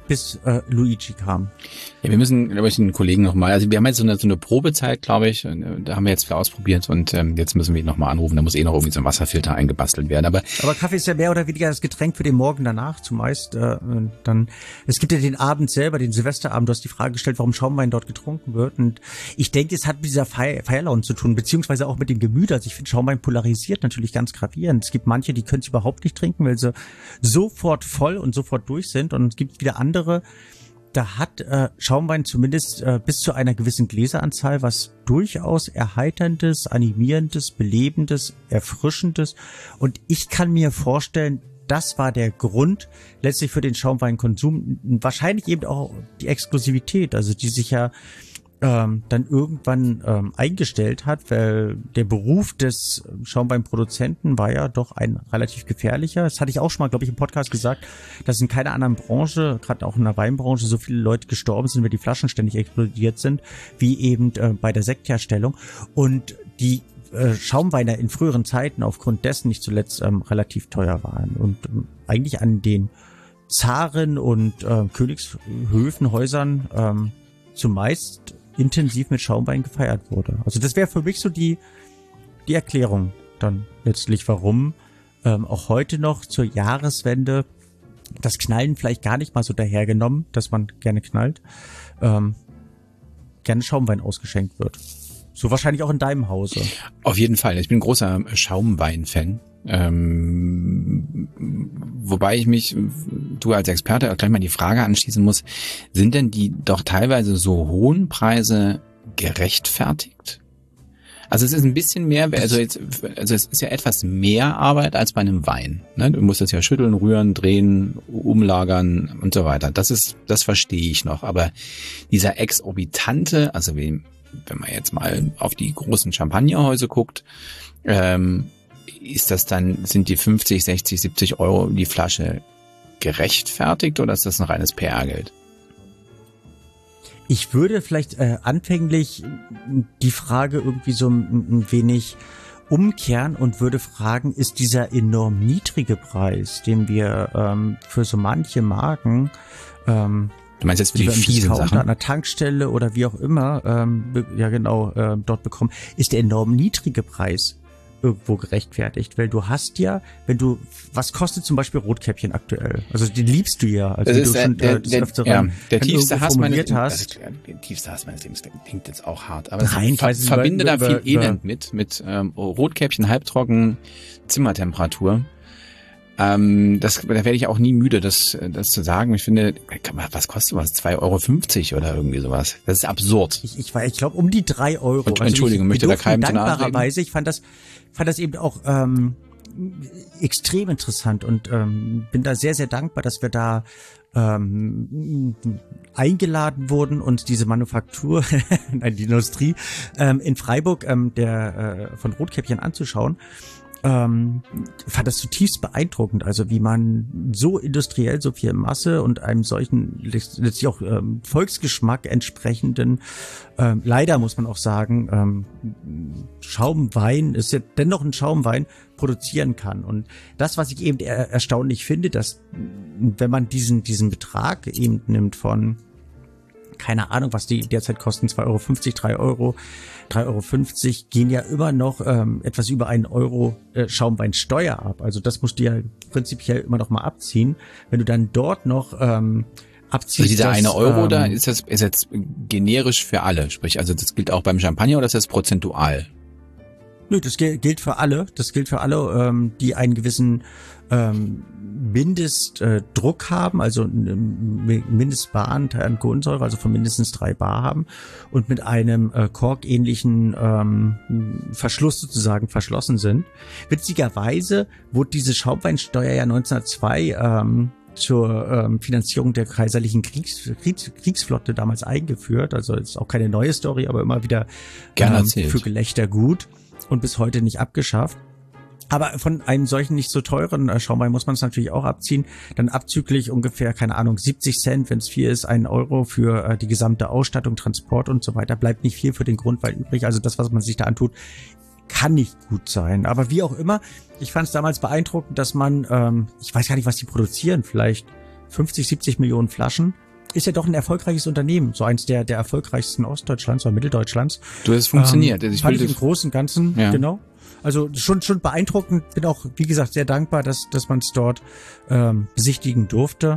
bis Luigi kam. Ja, wir müssen, glaube ich, den Kollegen nochmal, also wir haben jetzt so eine Probezeit, glaube ich, da haben wir jetzt viel ausprobiert und jetzt müssen wir ihn nochmal anrufen, da muss noch irgendwie so ein Wasserfilter eingebastelt werden. Aber Kaffee ist ja mehr oder weniger das Getränk für den Morgen danach zumeist. Es gibt ja den Abend selber, den Silvesterabend, du hast die Frage gestellt, warum Schaumwein dort getrunken wird, und ich denke, es hat mit dieser Feierlaune zu tun, beziehungsweise auch mit dem Gemüt. Also ich finde, Schaumwein polarisiert natürlich ganz gravierend. Es gibt manche, die können es überhaupt nicht trinken, weil sie sofort voll und sofort durch sind, und es gibt wieder andere, da hat Schaumwein zumindest bis zu einer gewissen Gläseranzahl was durchaus Erheiterndes, Animierendes, Belebendes, Erfrischendes. Und ich kann mir vorstellen, das war der Grund letztlich für den Schaumweinkonsum. Wahrscheinlich eben auch die Exklusivität, also die sich ja dann irgendwann eingestellt hat, weil der Beruf des Schaumweinproduzenten war ja doch ein relativ gefährlicher. Das hatte ich auch schon mal, glaube ich, im Podcast gesagt, dass in keiner anderen Branche, gerade auch in der Weinbranche, so viele Leute gestorben sind, weil die Flaschen ständig explodiert sind, wie eben bei der Sektherstellung. Und die Schaumweine in früheren Zeiten aufgrund dessen nicht zuletzt relativ teuer waren und eigentlich an den Zaren und Königshöfenhäusern zumeist intensiv mit Schaumwein gefeiert wurde. Also das wäre für mich so die Erklärung dann letztlich, warum auch heute noch zur Jahreswende das Knallen vielleicht gar nicht mal so dahergenommen, dass man gerne knallt, gerne Schaumwein ausgeschenkt wird. So wahrscheinlich auch in deinem Hause. Auf jeden Fall. Ich bin ein großer Schaumwein-Fan. Wobei ich mich, du als Experte, auch gleich mal die Frage anschließen muss, sind denn die doch teilweise so hohen Preise gerechtfertigt? Also es ist ein bisschen mehr, also es ist ja etwas mehr Arbeit als bei einem Wein. Ne? Du musst das ja schütteln, rühren, drehen, umlagern und so weiter. Das verstehe ich noch. Aber dieser exorbitante, also wenn man jetzt mal auf die großen Champagnerhäuser guckt, sind die 50, 60, 70 Euro die Flasche gerechtfertigt oder ist das ein reines PR-Geld? Ich würde vielleicht anfänglich die Frage irgendwie so ein wenig umkehren und würde fragen, ist dieser enorm niedrige Preis, den wir für so manche Marken du meinst jetzt für die fiesen Sachen? An der Tankstelle oder wie auch immer, dort bekommen, ist der enorm niedrige Preis irgendwo gerechtfertigt, weil du hast ja, was kostet zum Beispiel Rotkäppchen aktuell? Also den liebst du ja. Also das ist der tiefste Hass meines Lebens. Der tiefste Hass meines Lebens klingt jetzt auch hart, aber ich verbinde da viel Elend mit Rotkäppchen, halbtrocken, Zimmertemperatur. Da werde ich auch nie müde, das zu sagen. Ich finde, was kostet was? 2,50 € oder irgendwie sowas. Das ist absurd. Ich glaube um die 3 Euro. Und, Entschuldigung, möchte da keinem zu nahe treten. Ich fand das eben auch extrem interessant und bin da sehr, sehr dankbar, dass wir da eingeladen wurden und diese Manufaktur, die Industrie in Freiburg von Rotkäppchen anzuschauen. Fand das zutiefst beeindruckend, also wie man so industriell so viel Masse und einem solchen letztlich auch Volksgeschmack entsprechenden, leider muss man auch sagen, Schaumwein ist ja dennoch ein Schaumwein produzieren kann. Und das, was ich eben erstaunlich finde, dass wenn man diesen Betrag eben nimmt von keine Ahnung, was die derzeit kosten, 2,50 €, 3 €, 3,50 € gehen ja immer noch etwas über 1 € Schaumweinsteuer ab. Also das musst du ja prinzipiell immer noch mal abziehen. Wenn du dann dort noch abziehst. Also dieser 1 € da ist jetzt generisch für alle, sprich, also das gilt auch beim Champagner oder ist das prozentual? Nö, das gilt für alle. Das gilt für alle, die einen gewissen Mindestdruck haben, also Mindestbaranteil an Kohlensäure, also von mindestens 3 bar haben und mit einem korkähnlichen Verschluss sozusagen verschlossen sind. Witzigerweise wurde diese Schaumweinsteuer ja 1902 zur Finanzierung der kaiserlichen Kriegsflotte damals eingeführt. Also ist auch keine neue Story, aber immer wieder für Gelächter gut und bis heute nicht abgeschafft. Aber von einem solchen nicht so teuren Schaumwein muss man es natürlich auch abziehen. Dann abzüglich ungefähr, keine Ahnung, 70 Cent, wenn es viel ist, 1 € für die gesamte Ausstattung, Transport und so weiter. Bleibt nicht viel für den Grundwein übrig. Also das, was man sich da antut, kann nicht gut sein. Aber wie auch immer, ich fand es damals beeindruckend, dass man, ich weiß gar nicht, was die produzieren, vielleicht 50, 70 Millionen Flaschen. Ist ja doch ein erfolgreiches Unternehmen, so eins der erfolgreichsten Ostdeutschlands oder Mitteldeutschlands. Du, das funktioniert. Ich fand im Großen und Ganzen, genau. Also schon beeindruckend, bin auch, wie gesagt, sehr dankbar, dass man es dort besichtigen durfte.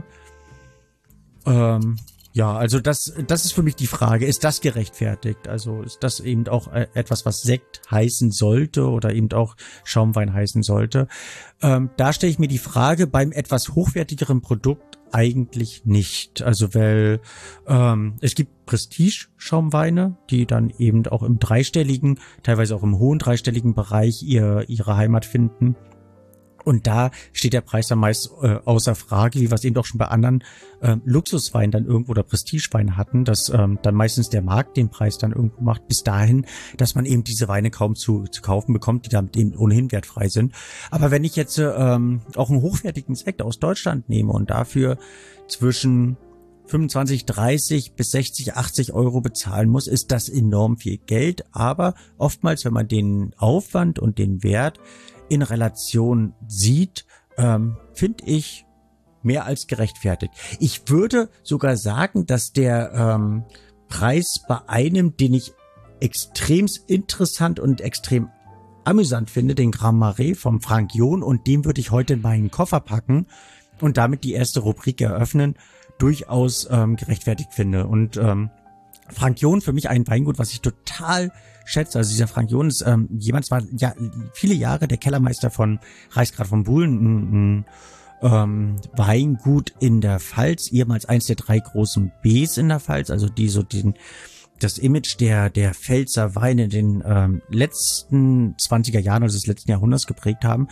Ja, also das ist für mich die Frage, ist das gerechtfertigt? Also ist das eben auch etwas, was Sekt heißen sollte oder eben auch Schaumwein heißen sollte? Da stelle ich mir die Frage, beim etwas hochwertigeren Produkt eigentlich nicht. Also weil es gibt Prestige-Schaumweine, die dann eben auch im dreistelligen, teilweise auch im hohen dreistelligen Bereich ihre Heimat finden. Und da steht der Preis dann meist außer Frage, wie wir es eben auch schon bei anderen Luxusweinen dann irgendwo oder Prestigeweinen hatten, dass dann meistens der Markt den Preis dann irgendwo macht, bis dahin, dass man eben diese Weine kaum zu kaufen bekommt, die damit eben ohnehin wertfrei sind. Aber wenn ich jetzt auch einen hochwertigen Sekt aus Deutschland nehme und dafür zwischen 25, 30 bis 60, 80 Euro bezahlen muss, ist das enorm viel Geld. Aber oftmals, wenn man den Aufwand und den Wert in Relation sieht, finde ich mehr als gerechtfertigt. Ich würde sogar sagen, dass der Preis bei einem, den ich extremst interessant und extrem amüsant finde, den Grand Marais vom Franck John, und den würde ich heute in meinen Koffer packen und damit die erste Rubrik eröffnen, durchaus gerechtfertigt finde. Und Franck John für mich ein Weingut, was ich total schätze. Also dieser Franck John ist jemand, war ja viele Jahre der Kellermeister von Reichsgraf von Buhlen, ein Weingut in der Pfalz, ehemals eins der 3 großen Bs in der Pfalz, also die so das Image der Pfälzer Weine in den letzten 20er Jahren, also des letzten Jahrhunderts geprägt haben,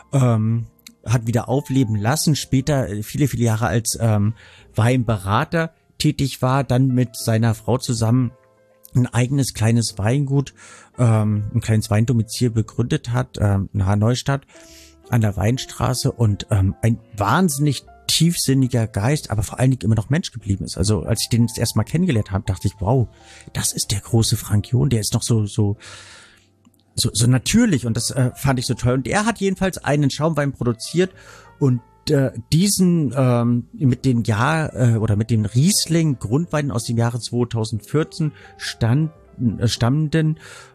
hat wieder aufleben lassen, später viele, viele Jahre als Weinberater tätig war, dann mit seiner Frau zusammen ein eigenes kleines Weingut, ein kleines Weindomizil begründet hat, nahe Neustadt an der Weinstraße, und ein wahnsinnig tiefsinniger Geist, aber vor allen Dingen immer noch Mensch geblieben ist. Also als ich den das erste Mal kennengelernt habe, dachte ich, wow, das ist der große Franck John, der ist noch so natürlich, und das fand ich so toll. Und er hat jedenfalls einen Schaumwein produziert, und diesen mit den mit den Riesling Grundweinen aus dem Jahre 2014 stammenden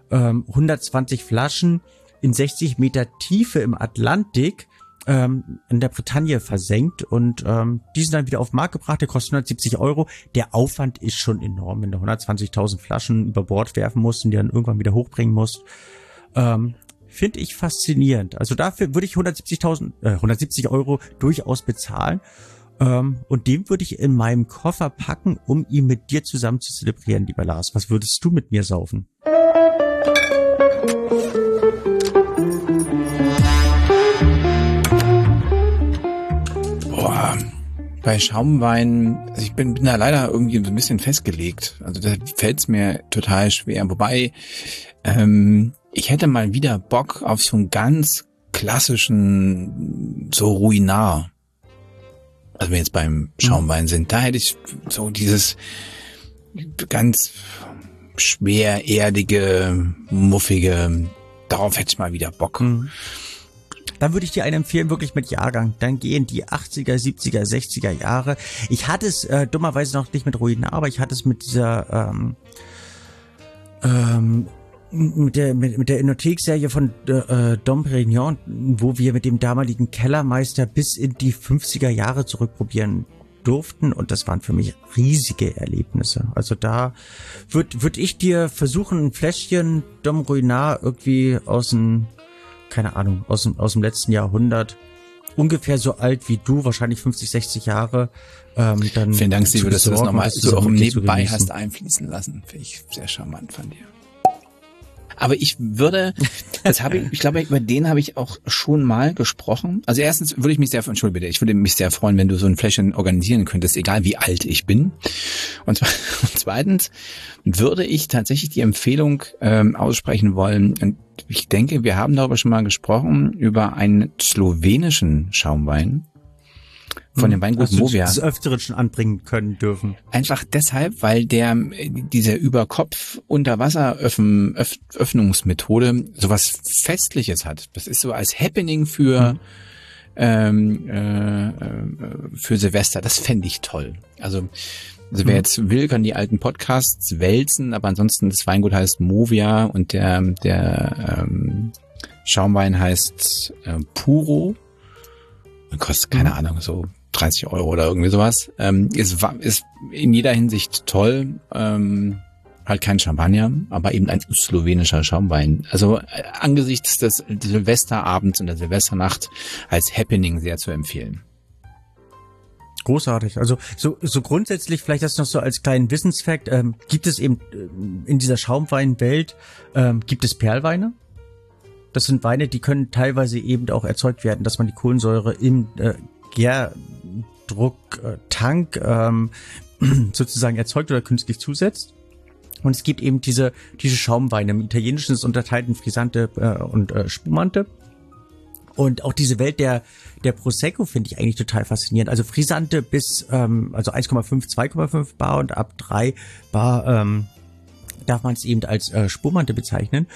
120 Flaschen in 60 Meter Tiefe im Atlantik in der Bretagne versenkt, und die sind dann wieder auf den Markt gebracht. Der kostet 170 Euro. Der Aufwand ist schon enorm, wenn du 120.000 Flaschen über Bord werfen musst und die dann irgendwann wieder hochbringen musst. Finde ich faszinierend. Also dafür würde ich 170 Euro durchaus bezahlen. Und den würde ich in meinem Koffer packen, um ihn mit dir zusammen zu zelebrieren, lieber Lars. Was würdest du mit mir saufen? Boah, bei Schaumwein, also ich bin da leider irgendwie so ein bisschen festgelegt. Also da fällt es mir total schwer. Wobei, ich hätte mal wieder Bock auf so einen ganz klassischen, so Ruinart. Also wenn wir jetzt beim Schaumwein sind, da hätte ich so dieses ganz schwer erdige, muffige, darauf hätte ich mal wieder Bock. Dann würde ich dir einen empfehlen, wirklich mit Jahrgang. Dann gehen die 80er, 70er, 60er Jahre. Ich hatte es dummerweise noch nicht mit Ruinart, aber ich hatte es mit dieser mit der Enothek-Serie von Dom Pérignon, wo wir mit dem damaligen Kellermeister bis in die 50er Jahre zurückprobieren durften, und das waren für mich riesige Erlebnisse. Also da würd ich dir versuchen, ein Fläschchen Dom Ruinart irgendwie aus dem letzten Jahrhundert, ungefähr so alt wie du, wahrscheinlich 50, 60 Jahre, dann. Vielen Dank, Steve, dass du das nochmal so auch nebenbei hast einfließen lassen. Finde ich sehr charmant von dir. Aber ich glaube, über den habe ich auch schon mal gesprochen. Also erstens würde ich mich sehr freuen, wenn du so ein Fläschchen organisieren könntest, egal wie alt ich bin. Und zweitens würde ich tatsächlich die Empfehlung aussprechen wollen. Und ich denke, wir haben darüber schon mal gesprochen, über einen slowenischen Schaumwein von dem Weingut Movia. Des Öfteren schon anbringen können dürfen. Einfach deshalb, weil diese Überkopf-Unterwasser-Öffnungsmethode sowas Festliches hat. Das ist so als Happening für für Silvester. Das fände ich toll. Also wer jetzt will, kann die alten Podcasts wälzen, aber ansonsten das Weingut heißt Movia und der Schaumwein heißt Puro. Und kostet, keine Ahnung, so 30 € oder irgendwie sowas. Ist in jeder Hinsicht toll. Halt kein Champagner, aber eben ein slowenischer Schaumwein. Also angesichts des Silvesterabends und der Silvesternacht als Happening sehr zu empfehlen. Großartig. Also so grundsätzlich, vielleicht das noch so als kleinen Wissensfakt, gibt es eben in dieser Schaumweinwelt, gibt es Perlweine? Das sind Weine, die können teilweise eben auch erzeugt werden, dass man die Kohlensäure im Gärdrucktank sozusagen erzeugt oder künstlich zusetzt. Und es gibt eben diese Schaumweine. Im Italienischen ist es unterteilt in Frizzante und Spumante. Und auch diese Welt der Prosecco finde ich eigentlich total faszinierend. Also Frizzante bis also 1,5, 2,5 Bar und ab 3 Bar darf man es eben als Spumante bezeichnen.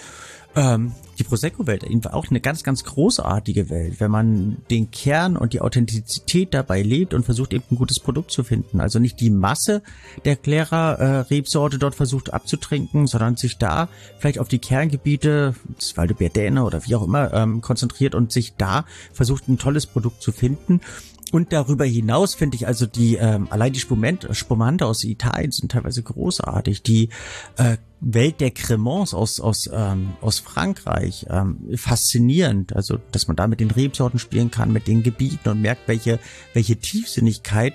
Die Prosecco-Welt eben auch eine ganz, ganz großartige Welt, wenn man den Kern und die Authentizität dabei lebt und versucht eben ein gutes Produkt zu finden. Also nicht die Masse der Clara-Rebsorte dort versucht abzutrinken, sondern sich da vielleicht auf die Kerngebiete, das Val de Berdene oder wie auch immer, konzentriert und sich da versucht ein tolles Produkt zu finden. Und darüber hinaus finde ich also allein die Spumante aus Italien sind teilweise großartig. Die Welt der Cremants aus Frankreich, faszinierend. Also, dass man da mit den Rebsorten spielen kann, mit den Gebieten und merkt, welche Tiefsinnigkeit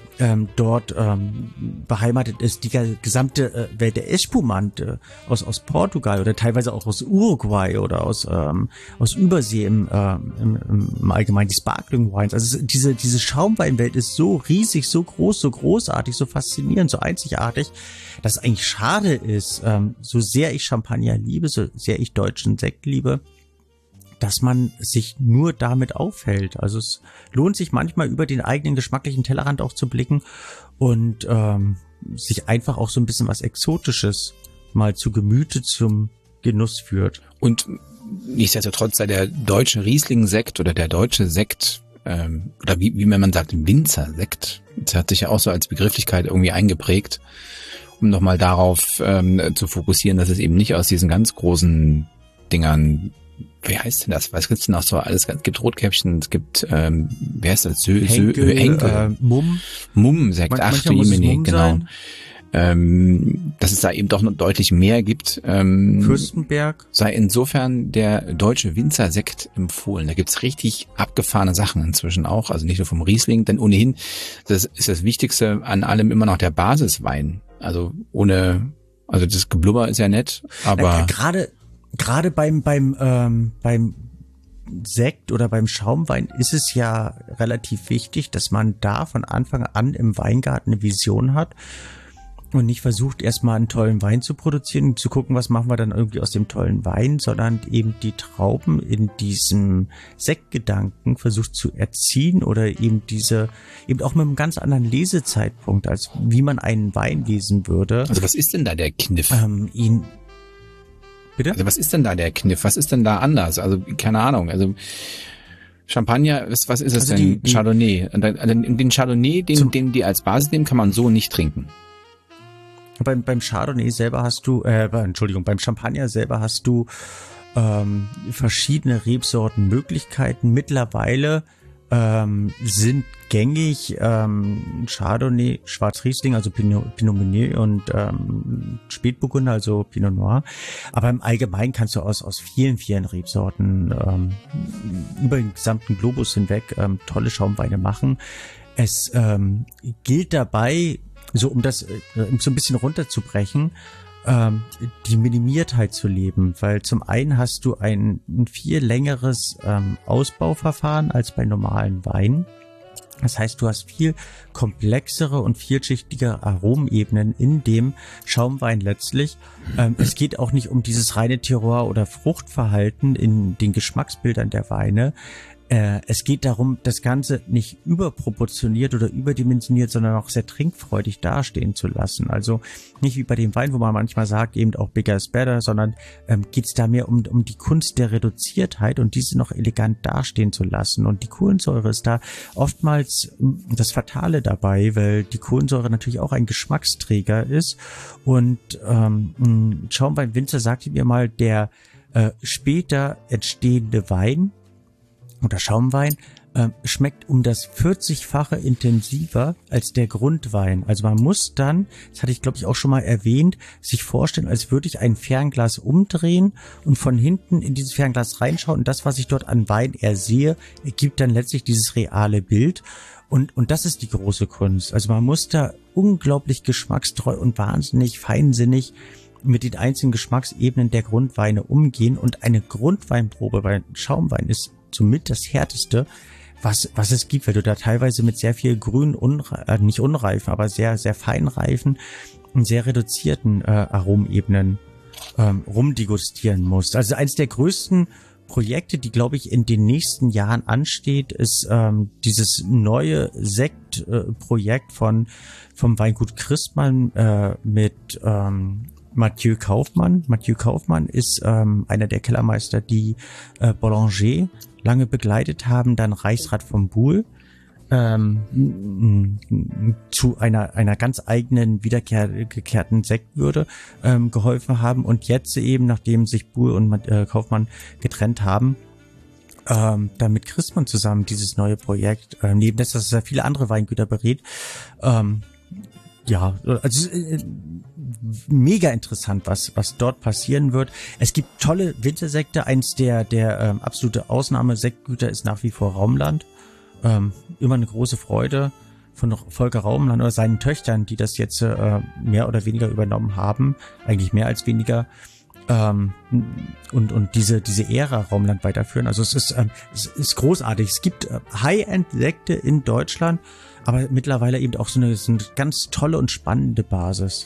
dort beheimatet ist. Die gesamte Welt der Espumante aus Portugal oder teilweise auch aus Uruguay oder aus Übersee im Allgemeinen, die Sparkling Wines. Also diese Schaumweinwelt ist so riesig, so groß, so großartig, so faszinierend, so einzigartig, dass es eigentlich schade ist, so sehr ich Champagner liebe, so sehr ich deutschen Sekt liebe, dass man sich nur damit aufhält. Also es lohnt sich manchmal über den eigenen geschmacklichen Tellerrand auch zu blicken und sich einfach auch so ein bisschen was Exotisches mal zu Gemüte zum Genuss führt. Und nichtsdestotrotz sei der deutsche Riesling-Sekt oder der deutsche Sekt oder wie man sagt, Winzersekt, das hat sich ja auch so als Begrifflichkeit irgendwie eingeprägt, um nochmal darauf zu fokussieren, dass es eben nicht aus diesen ganz großen Dingern, wie heißt denn das? Was gibt's denn noch so alles? Es gibt Rotkäppchen, es gibt, wie heißt das? Henkel. Mumm-Sekt, ach du Jemini, genau. Dass es da eben doch noch deutlich mehr gibt. Fürstenberg. Sei insofern der deutsche Winzersekt empfohlen. Da gibt's richtig abgefahrene Sachen inzwischen auch, also nicht nur vom Riesling, denn ohnehin, das ist das Wichtigste an allem immer noch der Basiswein. Also das Geblubber ist ja nett, aber... Gerade beim Sekt oder beim Schaumwein ist es ja relativ wichtig, dass man da von Anfang an im Weingarten eine Vision hat und nicht versucht, erstmal einen tollen Wein zu produzieren und zu gucken, was machen wir dann irgendwie aus dem tollen Wein, sondern eben die Trauben in diesem Sektgedanken versucht zu erziehen oder eben auch mit einem ganz anderen Lesezeitpunkt, als wie man einen Wein lesen würde. Also was ist denn da der Kniff? Bitte? Also was ist denn da der Kniff? Was ist denn da anders? Also keine Ahnung. Also Champagner, was ist es denn? Chardonnay. Und den Chardonnay, den die als Basis nehmen, kann man so nicht trinken. Beim Chardonnay selber hast du, beim Champagner selber hast du verschiedene Rebsortenmöglichkeiten. Mittlerweile sind gängig Chardonnay, Schwarzriesling, also Pinot Meunier und Spätburgunder, also Pinot Noir. Aber im Allgemeinen kannst du aus vielen, vielen Rebsorten über den gesamten Globus hinweg tolle Schaumweine machen. Es gilt dabei, um das so ein bisschen runterzubrechen, die Minimiertheit zu leben, weil zum einen hast du ein viel längeres Ausbauverfahren als bei normalen Weinen. Das heißt, du hast viel komplexere und vielschichtige Aromenebenen in dem Schaumwein letztlich. Es geht auch nicht um dieses reine Terroir- oder Fruchtverhalten in den Geschmacksbildern der Weine. Es geht darum, das Ganze nicht überproportioniert oder überdimensioniert, sondern auch sehr trinkfreudig dastehen zu lassen. Also nicht wie bei dem Wein, wo man manchmal sagt, eben auch bigger is better, sondern geht es da mehr um die Kunst der Reduziertheit und diese noch elegant dastehen zu lassen. Und die Kohlensäure ist da oftmals das Fatale dabei, weil die Kohlensäure natürlich auch ein Geschmacksträger ist. Und Schaumweinwinzer sagte mir mal, der später entstehende Wein oder Schaumwein schmeckt um das 40-fache intensiver als der Grundwein. Also man muss dann, das hatte ich glaube ich auch schon mal erwähnt, sich vorstellen, als würde ich ein Fernglas umdrehen und von hinten in dieses Fernglas reinschauen und das, was ich dort an Wein ersehe, ergibt dann letztlich dieses reale Bild. Und das ist die große Kunst. Also man muss da unglaublich geschmackstreu und wahnsinnig feinsinnig mit den einzelnen Geschmacksebenen der Grundweine umgehen. Und eine Grundweinprobe bei Schaumwein ist somit das Härteste, was es gibt, weil du da teilweise mit sehr viel grünen, nicht unreifen, aber sehr, sehr feinreifen und sehr reduzierten Aromenebenen rumdegustieren musst. Also eins der größten Projekte, die, glaube ich, in den nächsten Jahren ansteht, ist dieses neue Sektprojekt vom Weingut Christmann mit Mathieu Kaufmann. Mathieu Kaufmann ist einer der Kellermeister, die Boulanger lange begleitet haben, dann Reichsrat von Buhl zu einer ganz eigenen wiedergekehrten Sektwürde geholfen haben und jetzt eben, nachdem sich Buhl und Kaufmann getrennt haben, dann mit Christmann zusammen dieses neue Projekt, neben dass er viele andere Weingüter berät, ja, also mega interessant, was dort passieren wird. Es gibt tolle Wintersekte. Eins der absolute Ausnahmesektgüter ist nach wie vor Raumland. Immer eine große Freude von Volker Raumland oder seinen Töchtern, die das jetzt mehr oder weniger übernommen haben. Eigentlich mehr als weniger. Und diese Ära Raumland weiterführen. Also es ist großartig. Es gibt High-End-Sekte in Deutschland, aber mittlerweile eben auch so eine ganz tolle und spannende Basis.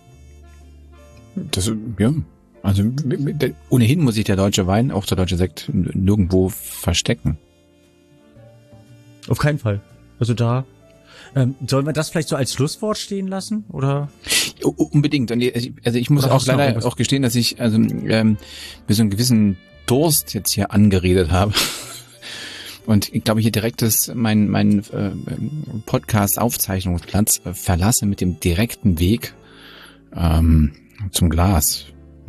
Das, ja, also ohnehin muss sich der deutsche Wein, auch der deutsche Sekt, nirgendwo verstecken. Auf keinen Fall. Also da sollen wir das vielleicht so als Schlusswort stehen lassen, oder? Unbedingt. Und also ich muss auch leider auch gestehen, dass ich mir so einen gewissen Durst jetzt hier angeredet habe. Und ich glaube, hier direkt mein Podcast-Aufzeichnungsplatz verlasse mit dem direkten Weg zum Glas.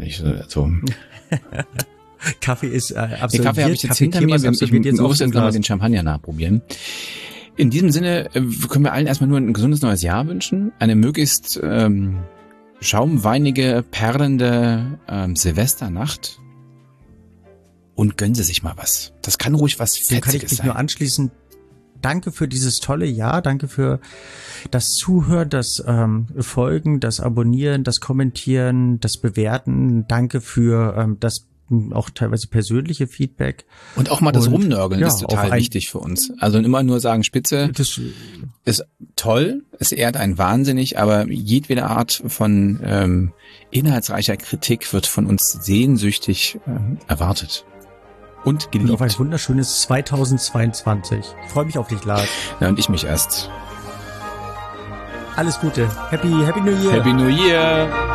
Kaffee ist absolviert. Den Kaffee habe ich jetzt hinter mir. Ich muss jetzt nochmal den Champagner nachprobieren. In diesem Sinne können wir allen erstmal nur ein gesundes neues Jahr wünschen. Eine möglichst schaumweinige, perlende Silvesternacht. Und gönnen Sie sich mal was. Das kann ruhig was Fetziges sein. Kann ich mich nur anschließen. Danke für dieses tolle Jahr. Danke für das Zuhören, das Folgen, das Abonnieren, das Kommentieren, das Bewerten. Danke für das auch teilweise persönliche Feedback. Und auch mal das Rumnörgeln ist total wichtig für uns. Also immer nur sagen, Spitze ist toll, es ehrt einen wahnsinnig, aber jedwede Art von inhaltsreicher Kritik wird von uns sehnsüchtig erwartet. Und geliebt. Auf ein wunderschönes 2022. Ich freue mich auf dich, Lars. Ja, und ich mich erst. Alles Gute. Happy New Year. Happy New Year.